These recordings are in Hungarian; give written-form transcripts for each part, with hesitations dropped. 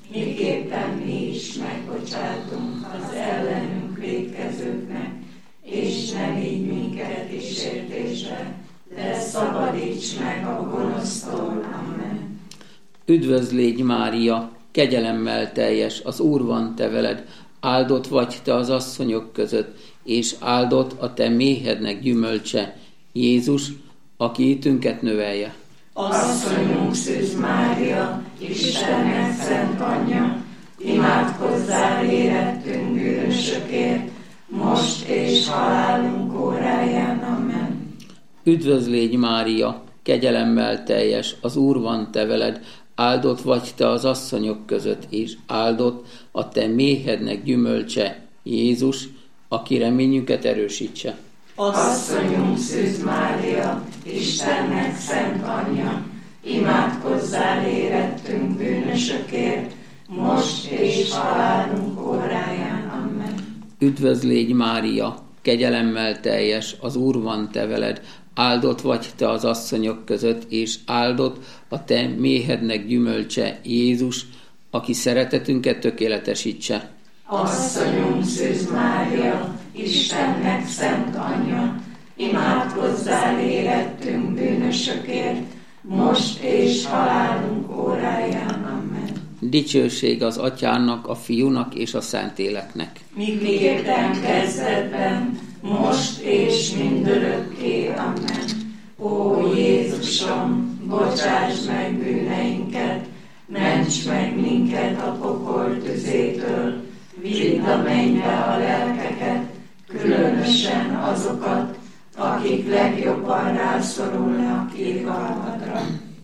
miképpen mi is megbocsátunk az ellenünk vétkezőknek, és ne vigy minket kísértésbe, de szabadíts meg a gonosztól. Amen. Üdvözl légy, Mária, kegyelemmel teljes, az Úr van te veled, áldott vagy te az asszonyok között, és áldott a te méhednek gyümölcse, Jézus, aki hitünket növelje. Asszonyunk Szűz Mária, Istennek szent anyja, imádkozzál érettünk bűnösökért, most és halálunk óráján. Amen. Üdvözl légy, Mária, kegyelemmel teljes, az Úr van te veled, áldott vagy te az asszonyok között, és áldott a te méhednek gyümölcse, Jézus, aki reményünket erősítse. Asszonyunk Szűz Mária, Istennek szent anyja, imádkozzál érettünk bűnösökért, most és halálunk óráján. Amen. Üdvözl légy, Mária, kegyelemmel teljes, az Úr van te veled, áldott vagy te az asszonyok között, és áldott a te méhednek gyümölcse, Jézus, aki szeretetünket tökéletesítse. Asszonyunk Szűz Mária, Istennek szent anyja, imádkozzál érettünk bűnösökért, most és halálunk óráján. Amen. Dicsőség az Atyának, a Fiúnak és a Szentléleknek. Miképpen kezdetben, most és mindörökké. Amen. Ó Jézusom, bocsáss meg bűneinket, ments meg minket a pokol tüzétől, vidd a mennybe a lelkeket, különösen azokat, akik legjobban rászorulnak irgalmadra.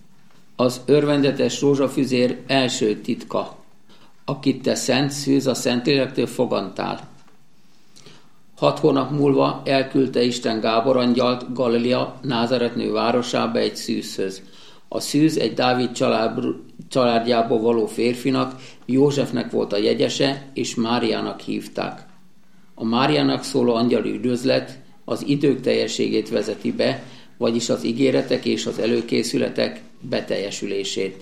Az örvendetes rózsafüzér első titka, akit te Szent Szűz a Szentlélektől fogantál. 6 hónap múlva elküldte Isten Gábor angyalt Galilea Názaretnő városába egy szűzhöz. A szűz egy Dávid családjából való férfinak, Józsefnek volt a jegyese, és Máriának hívták. A Máriának szóló angyali üdvözlet az idők teljességét vezeti be, vagyis az ígéretek és az előkészületek beteljesülését.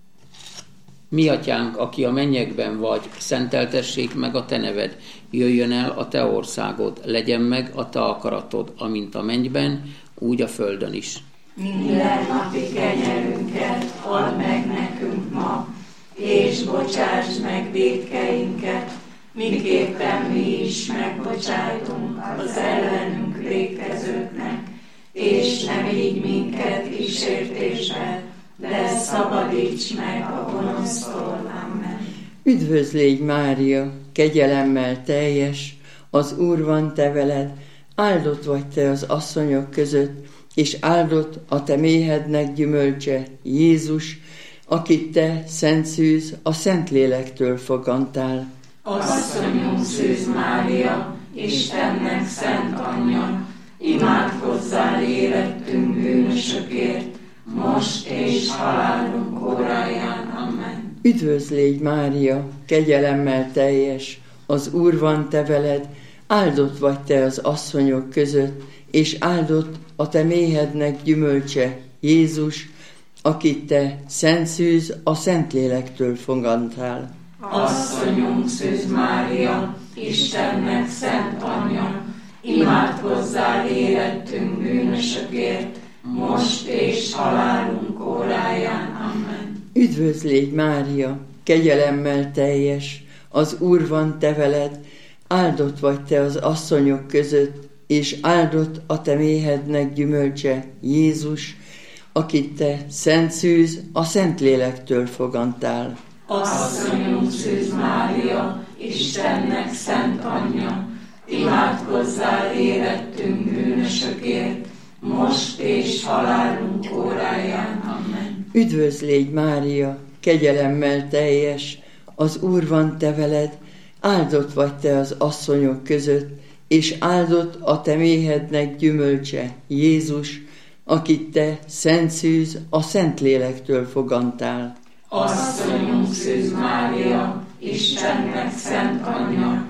Mi atyánk, aki a mennyekben vagy, szenteltessék meg a te neved, jöjjön el a te országod, legyen meg a te akaratod, amint a mennyben, úgy a földön is. Minden napi kenyerünket add meg nekünk ma, és bocsáss meg vétkeinket, miképpen mi is megbocsájtunk az ellenünk vétkezőknek, és ne vigy minket kísértésbe, de szabadíts meg a gonosztól. Amen. Üdvözl légy, Mária, kegyelemmel teljes, az Úr van te veled, áldott vagy te az asszonyok között, és áldott a te méhednek gyümölcse, Jézus, akit te, Szent Szűz, a Szentlélektől fogantál. Asszonyunk Szűz Mária, Istennek szent anyja, imádkozzál érettünk bűnösökért, most és halálunk óráján. Amen. Üdvözl légy, Mária, kegyelemmel teljes, az Úr van te veled, áldott vagy te az asszonyok között, és áldott a te méhednek gyümölcse, Jézus, akit te, Szent Szűz, a Szentlélektől fogantál. Asszonyunk Szűz Mária, Istennek szent anyja, imádkozzál érettünk bűnösökért, most és halálunk óráján. Amen. Üdvözl légy, Mária, kegyelemmel teljes, az Úr van te veled, áldott vagy te az asszonyok között, és áldott a te méhednek gyümölcse, Jézus, akit te, Szent Szűz, a Szentlélektől fogantál. Asszonyunk Szűz Mária, Istennek szent anyja, imádkozzál érettünk bűnösökért, most és halálunk óráján. Amen. Üdvözl légy, Mária, kegyelemmel teljes, az Úr van te veled, áldott vagy te az asszonyok között, és áldott a te méhednek gyümölcse, Jézus, akit te, Szent Szűz, a Szentlélektől fogantál. Asszonyunk Szűz Mária, Istennek szent anyja,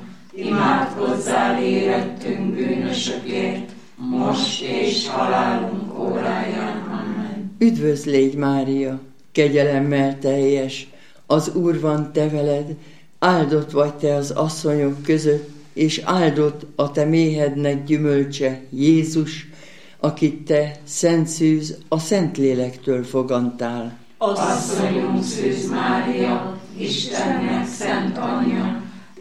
imádkozzál érettünk bűnösökért, most és halálunk óráján. Amen. Üdvözl légy, Mária, kegyelemmel teljes, Az Úr van te veled, áldott vagy te az asszonyok között, és áldott a te méhednek gyümölcse, Jézus, akit te, Szent Szűz, a Szentlélektől fogantál. Asszonyunk Szűz Mária, Istennek szent anyja,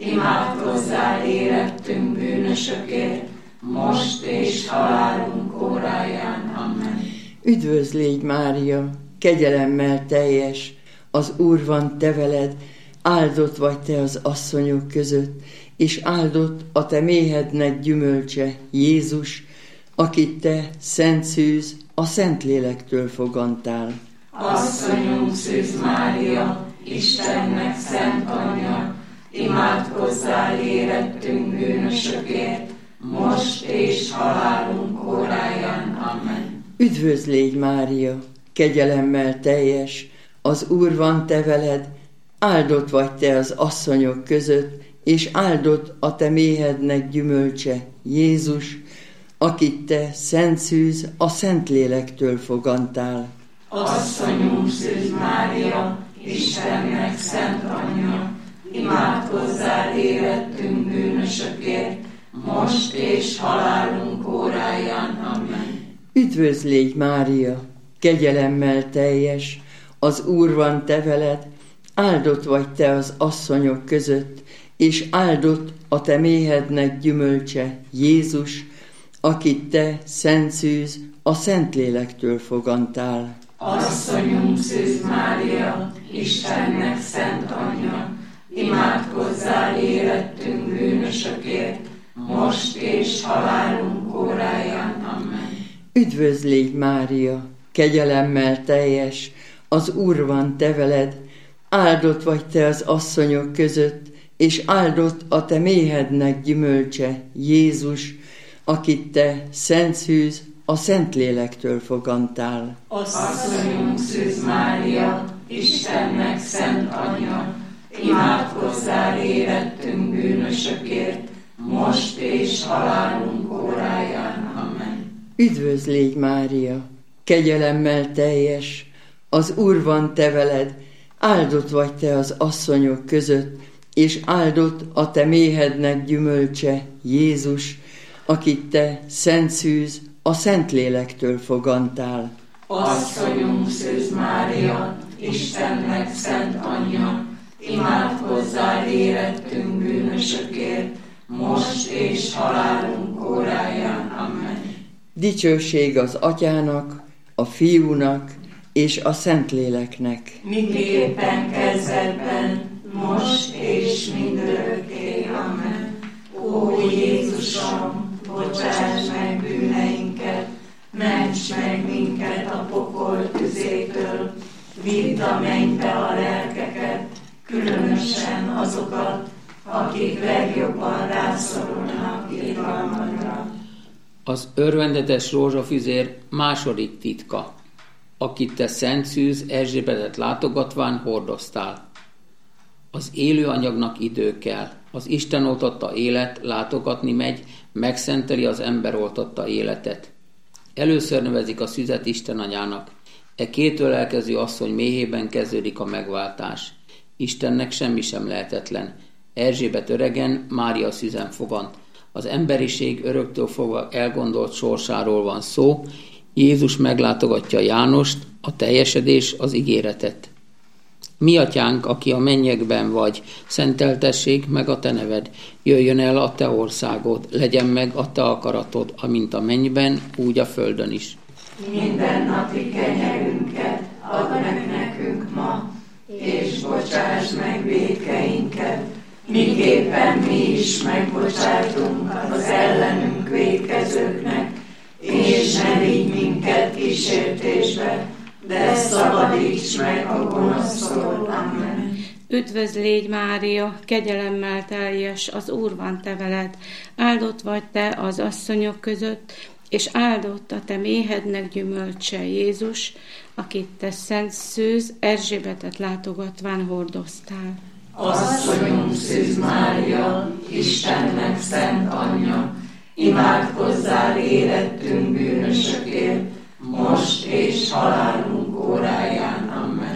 imádkozzál érettünk bűnösökért, most és halálunk óráján. Amen. Üdvözl légy, Mária, kegyelemmel teljes, az Úr van te veled, áldott vagy te az asszonyok között, és áldott a te méhednek gyümölcse, Jézus, akit te, Szent Szűz, a Szentlélektől fogantál. Asszonyunk Szűz Mária, Istennek szent anyja, imádkozzál érettünk bűnösökért, most és halálunk óráján. Amen. Üdvözl légy, Mária, kegyelemmel teljes, az Úr van te veled, áldott vagy te az asszonyok között, és áldott a te méhednek gyümölcse, Jézus, akit te, Szent Szűz, a Szentlélektől fogantál. Asszonyunk Szűz Mária, Istennek szent anyja, imádkozzál érettünk bűnösökért, most és halálunk óráján. Amen. Üdvözl légy, Mária, kegyelemmel teljes, az Úr van te veled, áldott vagy te az asszonyok között, és áldott a te méhednek gyümölcse, Jézus, akit te, Szent Szűz, a Szentlélektől fogantál. Asszonyunk Szűz Mária, Istennek szent anyja, imádkozzál érettünk bűnösökért, most és halálunk óráján. Amen. Üdvözl légy, Mária, kegyelemmel teljes, az Úr van te veled, áldott vagy te az asszonyok között, és áldott a te méhednek gyümölcse, Jézus, akit te, Szent Szűz, a Szentlélektől fogantál. Asszonyunk Szűz Mária, Istennek szent anyja, imádkozzál érettünk bűnösökért, most és halálunk óráján. Amen. Üdvözl légy, Mária, kegyelemmel teljes, az Úr van te veled, áldott vagy te az asszonyok között, és áldott a te méhednek gyümölcse, Jézus, akit te, Szent Szűz, a Szentlélektől fogantál. Asszonyunk Szűz Mária, Istennek szent anyja, imádkozzál érettünk bűnösökért, most és halálunk óráján. Amen. Dicsőség az Atyának, a Fiúnak és a Szentléleknek. Miképpen kezdetben, most és mindörökké. Amen. Ó Jézusom, bocsáss meg bűneinket, ments meg minket a pokol tüzétől, vidd a mennybe a lelkeket, különösen azokat, akik legjobban rászorulnak irgalmadra. Az örvendetes rózsafüzér második titka, akit te, Szent Szűz, Erzsébetet látogatván hordoztál. Az élő anyagnak idő kell, az Isten oltotta élet látogatni megy, megszenteli az ember oltotta életet. Először nevezik a szüzet Isten anyának. E két ölelkező asszony méhében kezdődik a megváltás. Istennek semmi sem lehetetlen. Erzsébet öregen, Mária szüzen fogant. Az emberiség öröktől fogva elgondolt sorsáról van szó. Jézus meglátogatja Jánost, a teljesedés, az ígéretet. Mi atyánk, aki a mennyekben vagy, szenteltessék meg a te neved, jöjjön el a te országod, legyen meg a te akaratod, amint a mennyben, úgy a földön is. Mindennapi kenyerünket add meg nekünk ma, és bocsáss meg vétkeinket, miképpen mi is megbocsátunk az ellenünk vétkezőknek, és ne vigy minket kísértésbe, de szabadíts meg a gonosztól. Amen. Üdvözl légy, Mária, kegyelemmel teljes, az Úr van te veled, áldott vagy te az asszonyok között, és áldott a te méhednek gyümölcse, Jézus, akit te, Szent Szűz, Erzsébetet látogatván hordoztál. Asszonyunk Szűz Mária, Istennek szent anyja, imádkozzál érettünk bűnösökért, most és halálunk óráján. Amen.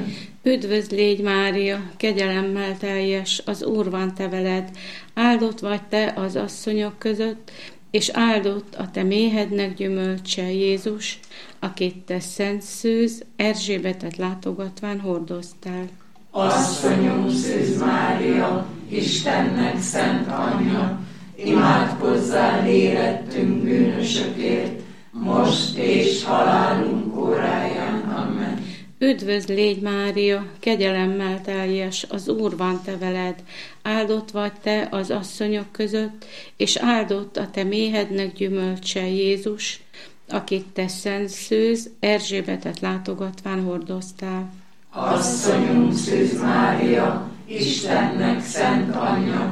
Üdvözl légy Mária, kegyelemmel teljes, az Úr van te veled, áldott vagy te az asszonyok között, és áldott a te méhednek gyümölcse, Jézus, akit te szent szűz, Erzsébetet látogatván hordoztál. Asszonyunk Szűz Mária, Istennek szent anyja, imádkozzál érettünk bűnösökért, most és halálunk óráján. Amen. Üdvözl légy Mária, kegyelemmel teljes, az Úr van te veled, áldott vagy te az asszonyok között, és áldott a te méhednek gyümölcse, Jézus, akit te szent szűz, Erzsébetet látogatván hordoztál. Asszonyunk Szűz Mária, Istennek szent anyja,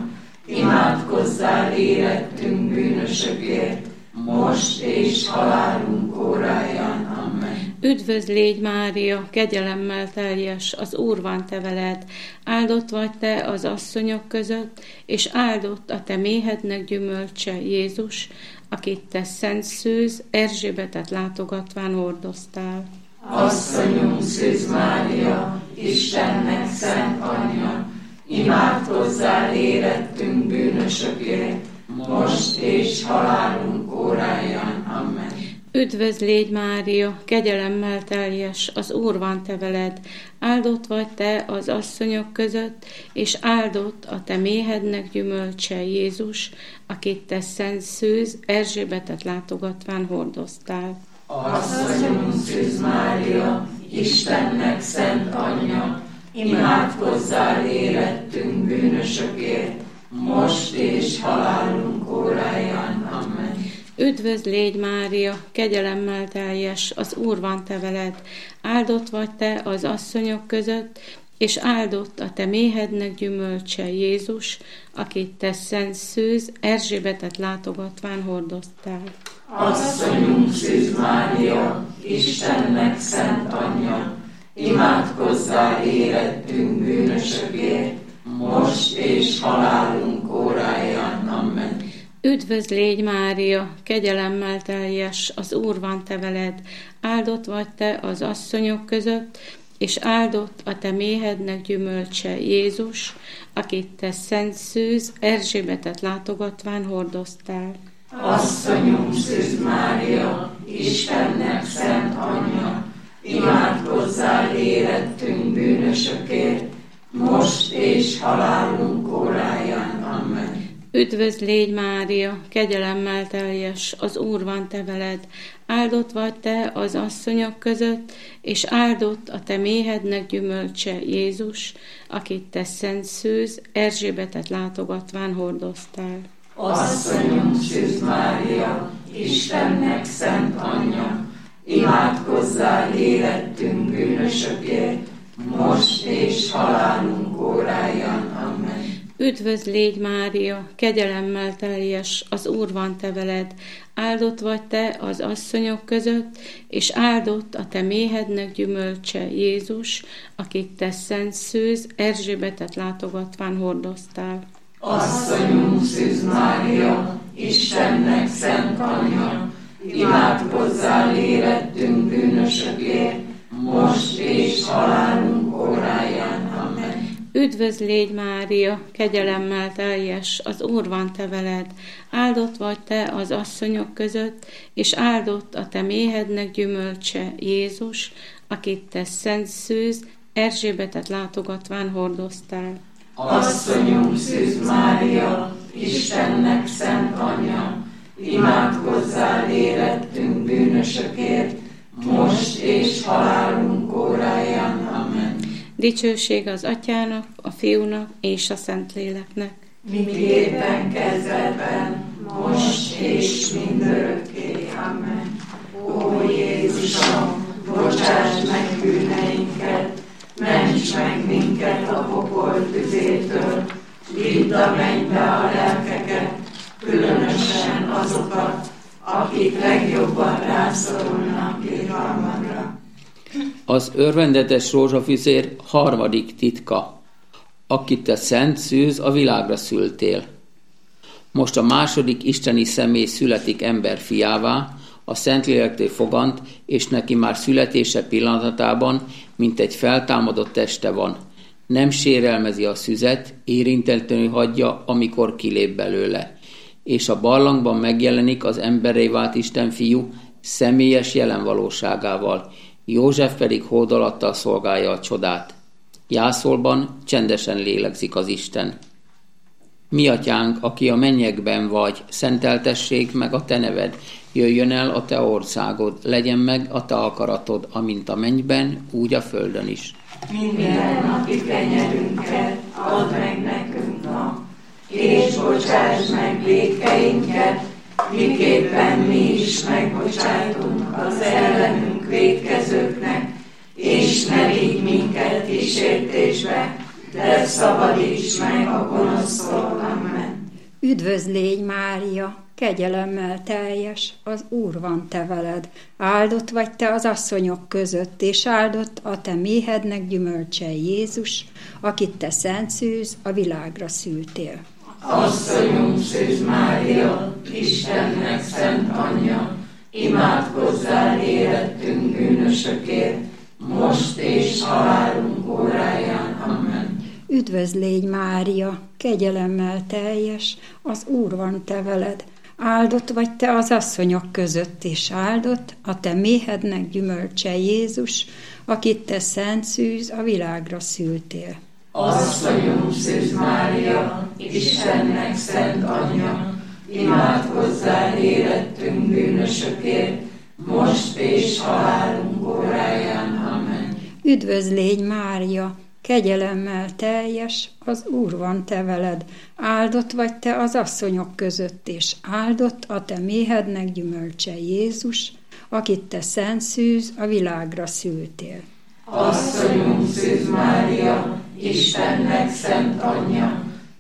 imádkozzál érettünk bűnösökért, most és halálunk óráján. Amen. Üdvözl légy Mária, kegyelemmel teljes, az Úr van te veled, áldott vagy te az asszonyok között, és áldott a te méhednek gyümölcse, Jézus, akit te szent szűz, Erzsébetet látogatván hordoztál. Asszonyunk Szűz Mária, Istennek szent anyja, imádkozzál érettünk bűnösökért, most és halálunk óráján. Amen. Üdvözl légy Mária, kegyelemmel teljes, az Úr van te veled, áldott vagy te az asszonyok között, és áldott a te méhednek gyümölcse, Jézus, akit te szent szűz, Erzsébetet látogatván hordoztál. Asszonyunk Szűz Mária, Istennek szent anyja, imádkozzál érettünk bűnösökért, most és halálunk óráján. Amen. Üdvözl légy Mária, kegyelemmel teljes, az Úr van te veled, áldott vagy te az asszonyok között, és áldott a te méhednek gyümölcse, Jézus, akit te szent szűz, Erzsébetet látogatván hordoztál. Asszonyunk Szűz Mária, Istennek szent anyja, imádkozzál érettünk bűnösökért, most és halálunk óráján. Amen. Üdvözl légy Mária, kegyelemmel teljes, az Úr van te veled, áldott vagy te az asszonyok között, és áldott a te méhednek gyümölcse, Jézus, akit te szent szűz, Erzsébetet látogatván hordoztál. Asszonyunk Szűz Mária, Istennek szent anyja, imádkozzál érettünk bűnösökért, most és halálunk óráján. Amen. Üdvözl légy Mária, kegyelemmel teljes, az Úr van te veled, áldott vagy te az asszonyok között, és áldott a te méhednek gyümölcse, Jézus, akit te szent szűz, Erzsébetet látogatván hordoztál. Asszonyunk Szűz Mária, Istennek szent anyja, imádkozzál érettünk bűnösökért, most és halálunk óráján. Amen. Üdvözl légy Mária, kegyelemmel teljes, az Úr van te veled, áldott vagy te az asszonyok között, és áldott a te méhednek gyümölcse, Jézus, akit te szent szűz, Erzsébetet látogatván hordoztál. Asszonyunk Szűz Mária, Istennek szent anyja, imádkozzál érettünk bűnösökért, most és halálunk óráján. Amen. Üdvözl légy Mária, kegyelemmel teljes, az Úr van te veled, áldott vagy te az asszonyok között, és áldott a te méhednek gyümölcse, Jézus, akit te szent szűz, Erzsébetet látogatván hordoztál. Asszonyunk Szűz Mária, Istennek szent anyja, imádkozzál érettünk bűnösökért, most és halálunk óráján. Amen. Dicsőség az Atyának, a Fiúnak és a Szentléleknek. Miképpen kezdetben, most és mindörökké. Amen. Ó Jézusom, bocsáss meg bűneinket, ments meg minket a pokol tüzétől, vidd a mennybe a lelkeket, különösen azokat, akik legjobban rászorulnak irgalmadra. Az örvendetes rózsafüzér harmadik titka, akit te szent szűz, a világra szültél. Most a második isteni személy születik ember fiává, a Szentlélektől fogant, és neki már születése pillanatában, mint egy feltámadott teste van. Nem sérelmezi a szüzet, érintetlenül hagyja, amikor kilép belőle. És a barlangban megjelenik az emberré vált Isten fiú személyes jelenvalóságával. József pedig hódolattal szolgálja a csodát. Jászolban csendesen lélegzik az Isten. Mi atyánk, aki a mennyekben vagy, szenteltessék meg a te neved, jöjjön el a te országod, legyen meg a te akaratod, amint a mennyben, úgy a földön is. Minden napi kenyerünket add meg nekünk ma, és bocsáss meg vétkeinket, miképpen mi is megbocsátunk az ellenünk vétkezőknek, és ne vigy minket kísértésbe, de szabadíts meg a gonosztól. Amen. Üdvözl légy, Mária, kegyelemmel teljes, az Úr van te veled. Áldott vagy te az asszonyok között, és áldott a te méhednek gyümölcse Jézus, akit te szent szűz, a világra szültél. Asszonyunk Szűz Mária, Istennek szent anyja, imádkozzál érettünk bűnösökért, most és halálunk óráján. Amen. Üdvözl légy, Mária, kegyelemmel teljes, az Úr van te veled. Áldott vagy te az asszonyok között, és áldott a te méhednek gyümölcse Jézus, akit te szent szűz, a világra szültél. Asszonyunk Szűz Mária, Istennek szent anyja, imádkozzál érettünk bűnösökért, most és halálunk óráján. Amen. Üdvözl légy, Mária, kegyelemmel teljes, az Úr van te veled. Áldott vagy te az asszonyok között, és áldott a te méhednek gyümölcse Jézus, akit te szent szűz, a világra szültél. Asszonyunk Szűz Mária, Istennek szent anyja,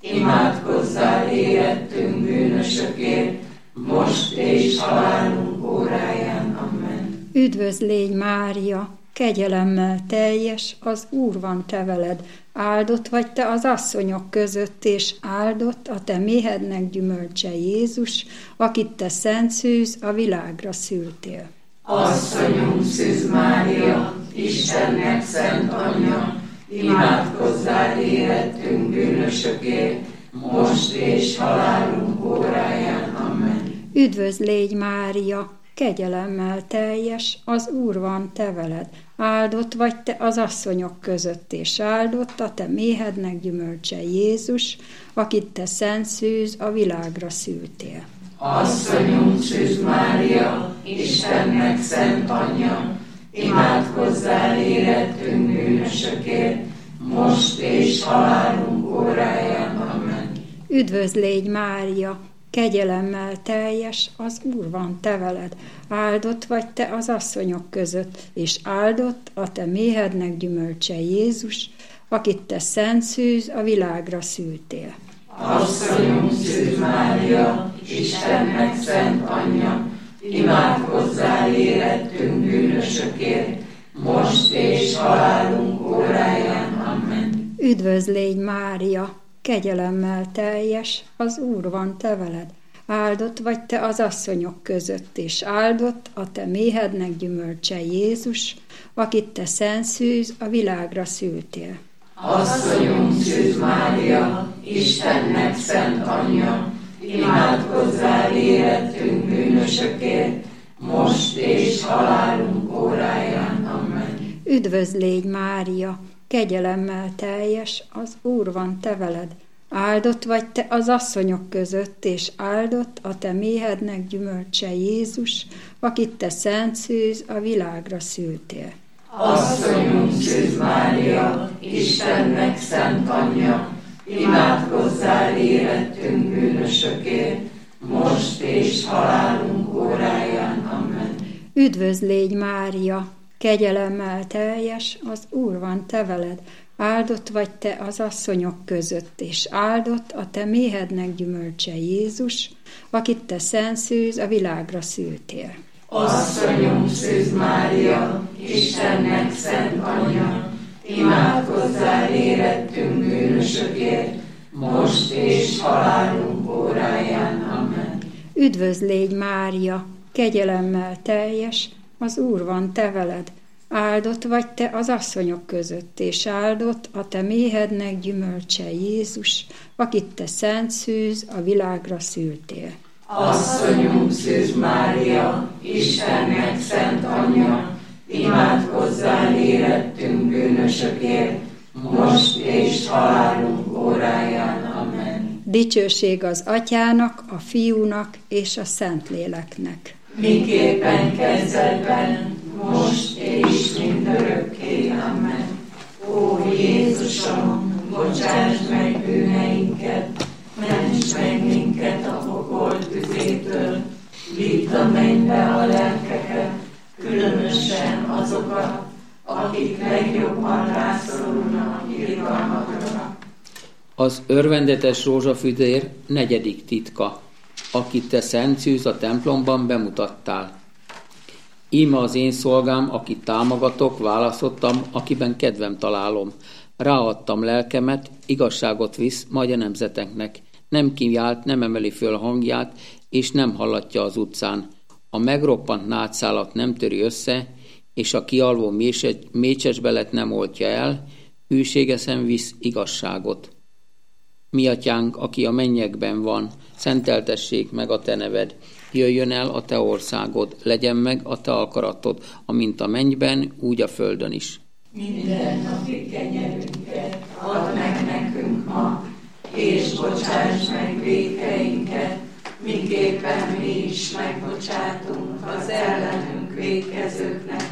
imádkozzál érettünk bűnösökért, most és halálunk óráján. Amen. Üdvözl légy, Mária, kegyelemmel teljes, az Úr van te veled. Áldott vagy te az asszonyok között, és áldott a te méhednek gyümölcse Jézus, akit te szent szűz, a világra szültél. Asszonyunk Szűz Mária, Istennek szent anyja, imádkozzál érettünk bűnösökért, most és halálunk óráján. Amen. Üdvözl légy, Mária, kegyelemmel teljes, az Úr van te veled. Áldott vagy te az asszonyok között, és áldott a te méhednek gyümölcse Jézus, akit te szent szűz, a világra szültél. Asszonyunk Szűz Mária, Istennek szent anyja, imádkozzál érettünk bűnösökért, most és halálunk óráján. Amen. Üdvözl légy, Mária, kegyelemmel teljes, az Úr van te veled. Áldott vagy te az asszonyok között, és áldott a te méhednek gyümölcse Jézus, akit te szent szűz, a világra szültél. Asszonyunk Szűz Mária, Istennek szent anyja, imádkozzál érettünk bűnösökért, most és halálunk óráján. Amen. Üdvözl légy, Mária, kegyelemmel teljes, az Úr van te veled. Áldott vagy te az asszonyok között, és áldott a te méhednek gyümölcse Jézus, akit te szent szűz, a világra szültél. Asszonyunk Szűz Mária, Istennek szent anyja, imádkozzál érettünk bűnösökért, most és halálunk óráján. Amen. Üdvözl légy, Mária, kegyelemmel teljes, az Úr van te veled. Áldott vagy te az asszonyok között, és áldott a te méhednek gyümölcse Jézus, akit te szent szűz, a világra szültél. Asszonyunk Szűz Mária, Istennek szent anyja, imádkozzál érettünk bűnösökért, most és halálunk óráján. Amen. Üdvözl légy, Mária, kegyelemmel teljes, az Úr van te veled. Áldott vagy te az asszonyok között, és áldott a te méhednek gyümölcse Jézus, akit te szent szűz, a világra szültél. Asszonyunk Szűz Mária, Istennek szent anyja, imádkozzál érettünk bűnösökért, most és halálunk óráján. Amen. Üdvözl légy, Mária, kegyelemmel teljes, az Úr van te veled. Áldott vagy te az asszonyok között, és áldott a te méhednek gyümölcse Jézus, akit te szent szűz a világra szültél. Asszonyunk Szűz Mária, Istennek szent anyja, imádkozzál érettünk bűnösökért, most és halálunk óráján. Amen. Dicsőség az Atyának, a Fiúnak és a Szentléleknek. Miképpen kezdetben, most és mindörökké. Amen. Ó Jézusom, bocsáss meg bűneinket, ments meg minket a pokol tüzétől, vidd a mennybe a lelkeket, különösen azokat, akik legjobban rászorulnak irgalmadra. Az örvendetes rózsafüzér 4. titka, akit te szent szűz a templomban bemutattál. Íme az én szolgám, akit támogatok, választottam, akiben kedvem találom. Ráadtam lelkemet, igazságot visz majd a nemzeteknek. Nem kiált, nem emeli föl hangját, és nem hallatja az utcán. A megroppant nátszálat nem töri össze, és a kialvó mécsesbelet nem oltja el, hűségesen visz igazságot. Mi atyánk, aki a mennyekben van, szenteltessék meg a te neved, jöjjön el a te országod, legyen meg a te akaratod, amint a mennyben, úgy a földön is. Minden napi kenyerünket add meg nekünk ma, és bocsáss meg vétkeinket, miképpen mi is megbocsátunk az ellenünk vétkezőknek,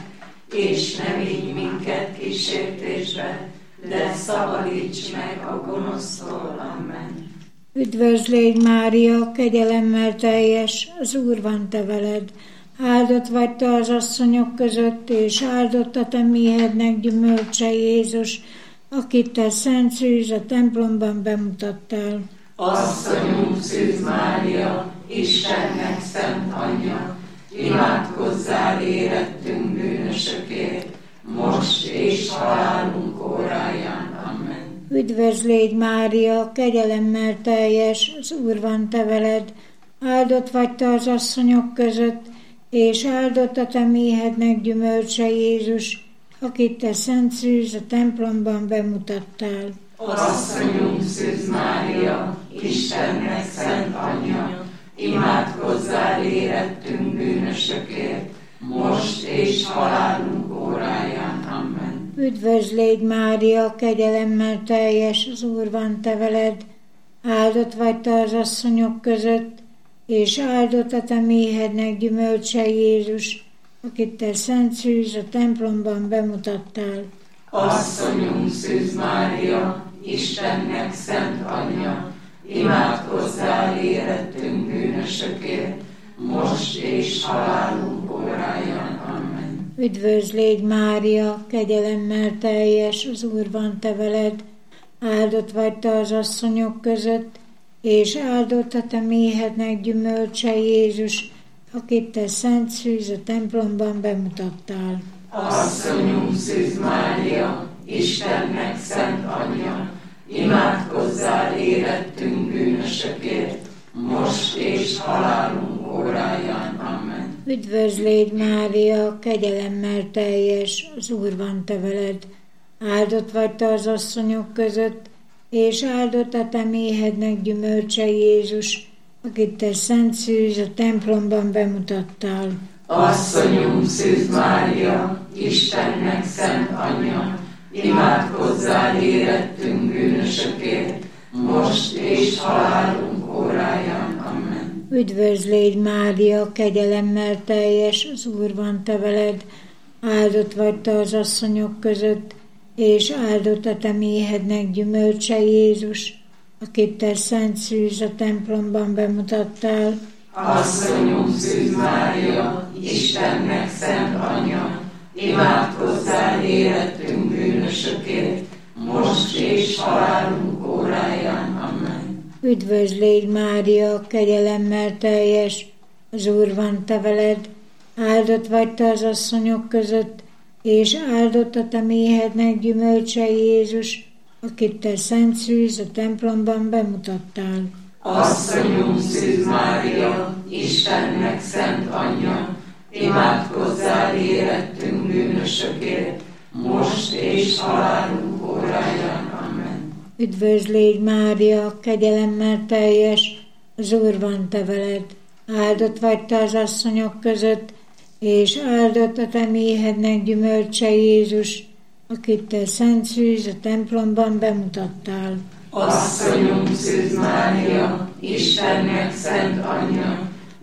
és ne vigy minket kísértésbe, de szabadíts meg a gonosztól. Amen. Üdvözlégy Mária, kegyelemmel teljes, az Úr van te veled. Áldott vagy te az asszonyok között, és áldott a te méhednek gyümölcse Jézus, akit te szent szűz a templomban bemutattál. Asszonyunk Szűz Mária, Istennek szent anyja, imádkozzál érettünk bűnösökért, most és halálunk óráján. Amen. Üdvözlégy Mária, kegyelemmel teljes, az Úr van te veled. Áldott vagy te az asszonyok között, és áldott a te méhednek gyümölcse Jézus, akit te szent szűz a templomban bemutattál. Asszonyunk Szűz Mária, Istennek szent anyja, imádkozzál érettünk bűnösökért, most és halálunk óráján. Amen. Üdvözlégy Mária, kegyelemmel teljes, az Úr van te veled. Áldott vagy te az asszonyok között, és áldott a te méhednek gyümölcse Jézus, akit te szent szűz a templomban bemutattál. Asszonyunk Szűz Mária, Istennek szent anyja, imádkozzál érettünk bűnösökért, most és halálunk óráján. Amen. Üdvözlégy Mária, kegyelemmel teljes, az Úr van te veled. Áldott vagy te az asszonyok között, és áldott a te méhednek gyümölcse Jézus, akit te szent szűz a templomban bemutattál. Asszonyunk Szűz Mária, Istennek szent anyja, imádkozzál érettünk bűnösökért, most és halálunk óráján. Amen. Üdvözlégy Mária, kegyelemmel teljes, az Úr van te veled. Áldott vagy te az asszonyok között, és áldott a te méhednek gyümölcse Jézus, akit te szent szűz a templomban bemutattál. Asszonyunk Szűz Mária, Istennek szent anyja, imádkozzál érettünk bűnösökért, most és halálunk óráján. Amen. Üdvözlégy Mária, kegyelemmel teljes, az Úr van te veled. Áldott vagy te az asszonyok között, és áldott a te méhednek gyümölcse Jézus, akit te szent szűz a templomban bemutattál. Asszonyunk Szűz Mária, Istennek szent anyja, imádkozzál érettünk bűnösökért, most és halálunk óráján. Amen. Üdvözlégy Mária, kegyelemmel teljes, az Úr van te veled. Áldott vagy te az asszonyok között, és áldott a te méhednek gyümölcse Jézus, akit te szent szűz a templomban bemutattál. Asszonyunk Szűz Mária, Istennek szent anyja, imádkozzál érettünk bűnösökért, most és halálunk óráján. Amen. Üdvözl légy Mária, kegyelemmel teljes, az Úr van te veled, áldott vagy te az asszonyok között, és áldott a te méhednek gyümölcse Jézus, akit te szent szűz a templomban bemutattál. Asszonyunk Szűz Mária, Istennek szent anyja,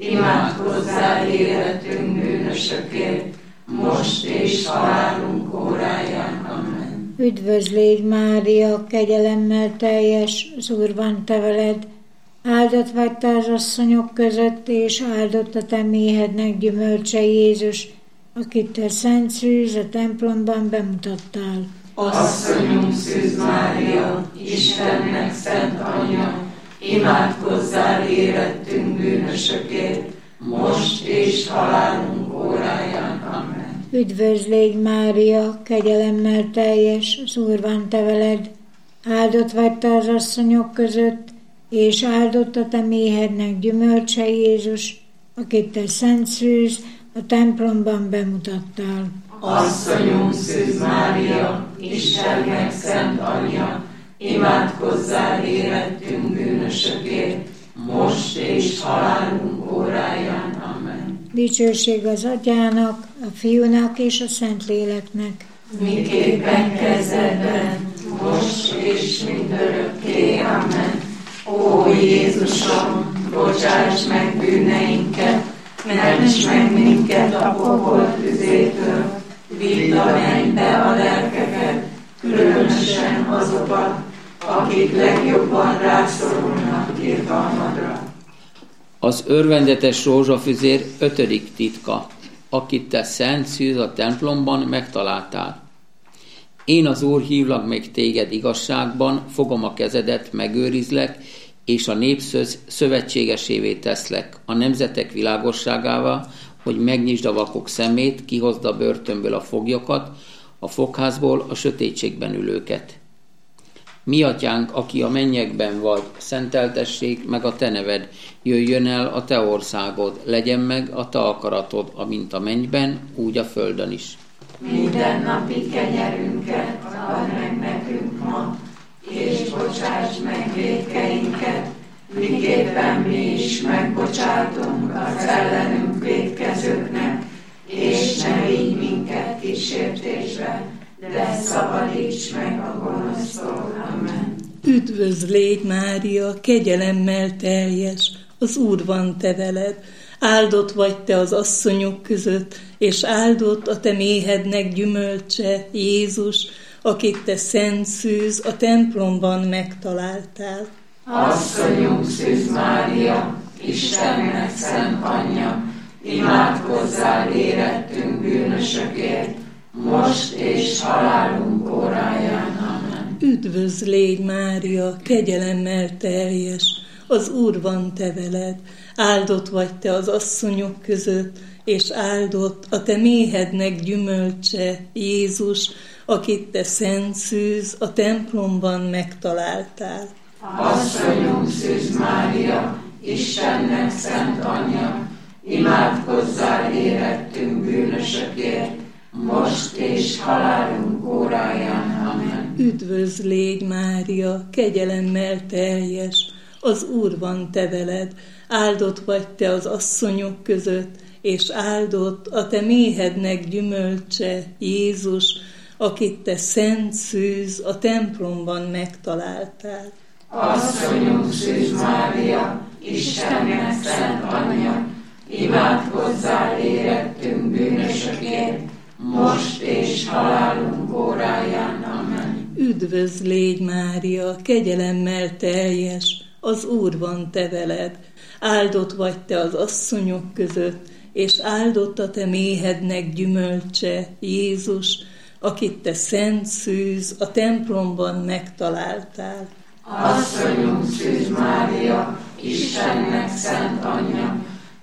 imádkozzál érettünk bűnösökért, most és halálunk óráján. Amen. Üdvözl légy Mária, kegyelemmel teljes, az Úr van te veled, áldott vagy te az asszonyok között, és áldott a te méhednek gyümölcse Jézus, akit te szent szűz a templomban bemutattál. Asszonyunk Szűz Mária, Istennek szent anyja, imádkozzál érettünk bűnösökért, most és halálunk óráján. Amen. Üdvözl légy Mária, kegyelemmel teljes, az Úr van te veled, áldott vagy te az asszonyok között, és áldott a te méhednek gyümölcse Jézus, akit te szent szűz a templomban bemutattál. Asszonyunk Szűz Mária, Istennek szent anyja, imádkozzál érettünk bűnösökért, most és halálunk óráján. Amen. Dicsőség az Atyának, a Fiúnak és a Szentléleknek. Miképpen kezdetben, most és mindörökké. Amen. Ó Jézusom, bocsáss meg bűneinket, ments meg minket a pokol tüzétől, vidd a mennybe a lelkeket, különösen azokat, akik legjobban rászorulnak irgalmadra. Az örvendetes rózsafüzér 5. titka, akit te szent szűz a templomban megtaláltál. Én az Úr hívlak meg téged igazságban, fogom a kezedet, megőrizlek, és a népszöz szövetségesévé teszlek, a nemzetek világosságával, hogy megnyisd a vakok szemét, kihozd a börtönből a foglyokat, a fogházból a sötétségben ülőket. Mi atyánk, aki a mennyekben vagy, szenteltessék meg a te neved, jöjjön el a te országod, legyen meg a te akaratod, amint a mennyben, úgy a földön is. Mindennapi kenyerünket add meg nekünk ma, és bocsáss meg vétkeinket, miképpen mi is megbocsátunk az ellenünk vétkezőknek, és ne vigy minket kísértésbe, de szabadíts meg a gonosztól. Amen. Üdvözl légy Mária, kegyelemmel teljes, az Úr van te veled, áldott vagy te az asszonyok között, és áldott a te méhednek gyümölcse, Jézus, akit te szent szűz a templomban megtaláltál. Asszonyunk Szűz Mária, Istennek szent anyja, imádkozzál érettünk bűnösökért, most és halálunk óráján. Amen. Üdvözl légy Mária, kegyelemmel teljes, az Úr van te veled, áldott vagy te az asszonyok között, és áldott a te méhednek gyümölcse, Jézus, akit te szent szűz a templomban megtaláltál. Asszonyunk Szűz Mária, Istennek szent anyja, imádkozzál érettünk bűnösökért, most és halálunk óráján. Amen. Üdvözl légy Mária, kegyelemmel teljes, az Úr van te veled, áldott vagy te az asszonyok között, és áldott a te méhednek gyümölcse, Jézus, akit te szent szűz a templomban megtaláltál. Asszonyunk Szűz Mária, Istennek szent anyja, imádkozzál érettünk bűnösökért, most és halálunk óráján. Amen. Üdvözl légy Mária, kegyelemmel teljes, az Úr van te veled, áldott vagy te az asszonyok között, és áldott a te méhednek gyümölcse, Jézus, akit te szent szűz a templomban megtaláltál. Asszonyunk Szűz Mária, Istennek szent anyja,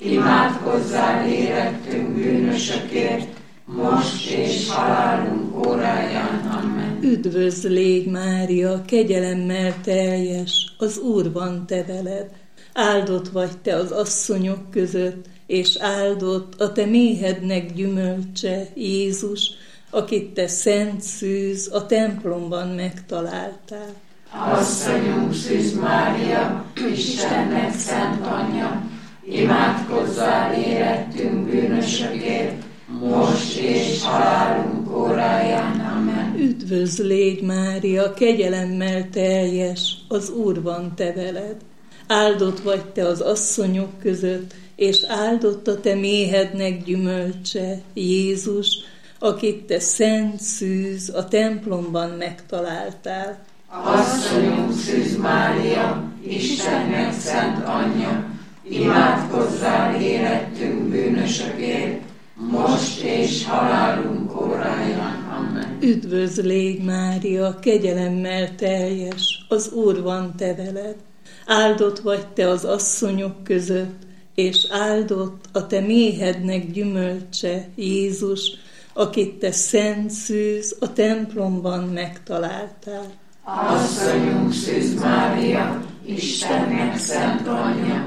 imádkozzál érettünk bűnösökért, most és halálunk óráján. Amen. Üdvözl légy Mária, kegyelemmel teljes, az Úr van te veled, áldott vagy te az asszonyok között, és áldott a te méhednek gyümölcse, Jézus, akit te szent szűz a templomban megtaláltál. Asszonyunk Szűz Mária, Istennek szent anyja, imádkozzál érettünk bűnösökért, most és halálunk óráján. Amen. Üdvözl légy, Mária, kegyelemmel teljes, az Úr van te veled. Áldott vagy te az asszonyok között, és áldott a te méhednek gyümölcse, Jézus, akit te szent szűz a templomban megtaláltál. Asszonyunk Szűz Mária, Istennek szent anyja, imádkozzál érettünk bűnösökért, most és halálunk óráján. Amen. Üdvözl légy, Mária, kegyelemmel teljes, az Úr van te veled. Áldott vagy te az asszonyok között, és áldott a te méhednek gyümölcse, Jézus, akit te szent szűz a templomban megtaláltál. Asszonyunk Szűz Mária, Istennek szent anyja,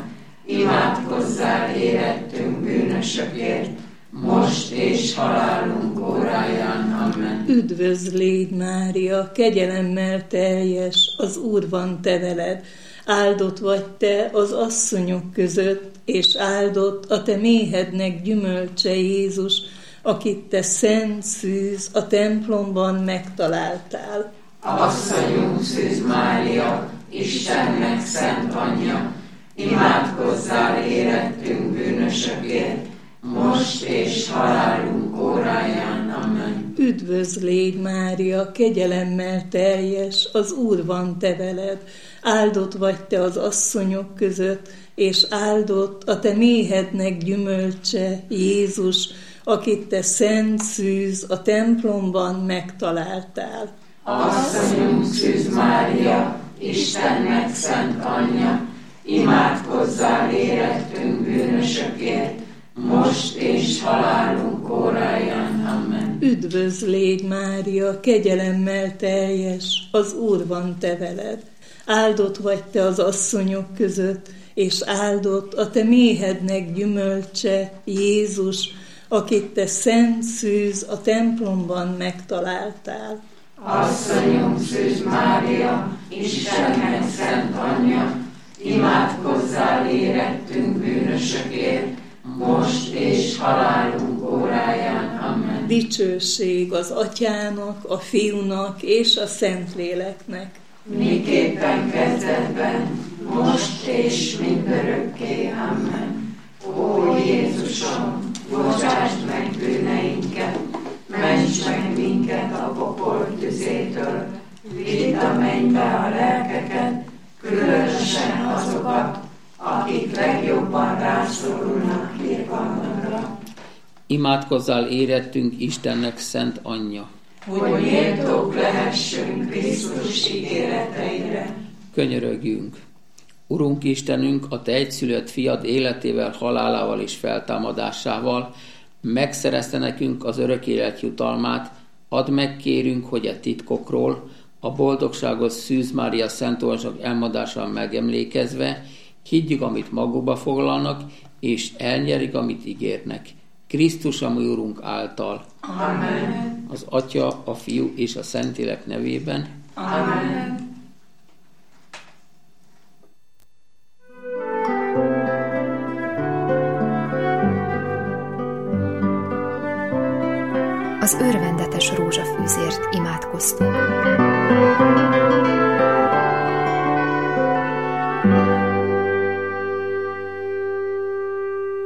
imádkozzál érettünk bűnösökért, most és halálunk óráján. Amen. Üdvözl légy, Mária, kegyelemmel teljes, az Úr van te veled. Áldott vagy te az asszonyok között, és áldott a te méhednek gyümölcse, Jézus, akit te szent szűz a templomban megtaláltál. Asszonyunk Szűz Mária, Istennek szent anyja, imádkozzál érettünk bűnösökért, most és halálunk óráján. Amen. Üdvözl légy, Mária, kegyelemmel teljes, az Úr van te veled. Áldott vagy te az asszonyok között, és áldott a te méhednek gyümölcse, Jézus, akit te szent szűz a templomban megtaláltál. Asszonyunk Szűz Mária, Istennek szent anyja, imádkozzál érettünk bűnösökért, most és halálunk óráján. Amen. Üdvözl légy, Mária, kegyelemmel teljes, az Úr van te veled. Áldott vagy te az asszonyok között, és áldott a te méhednek gyümölcse, Jézus, akit te szent szűz a templomban megtaláltál. Asszonyunk Szűz Mária, Istennek szent anyja, imádkozzál érettünk bűnösökért, most és halálunk óráján. Amen. Dicsőség az Atyának, a Fiúnak és a Szentléleknek. Miképpen kezdetben, most és mindörökké. Amen. Ó Jézusom, bocsásd meg bűneinket, ments meg minket a pokol tüzétől, vidd a mennybe a lelkeket, különösen azokat, akik legjobban rászorulnak irgalmadra. Imádkozzál érettünk Istennek szent anyja, hogy méltók lehessünk Krisztus ígéreteire. Könyörögjünk! Urunk Istenünk, a te egyszülött fiad életével, halálával és feltámadásával megszerezte nekünk az örök élet jutalmát, add meg, kérünk, hogy a titkokról, a boldogságos Szűz Mária Szent Orvosok elmondásán megemlékezve, higgyük, amit magukba foglalnak, és elnyerik, amit ígérnek. Krisztus, a mi Urunk által. Amen. Az Atya, a Fiú és a Szentlélek nevében. Amen. Az örvendetes rózsafűzért imádkoztunk.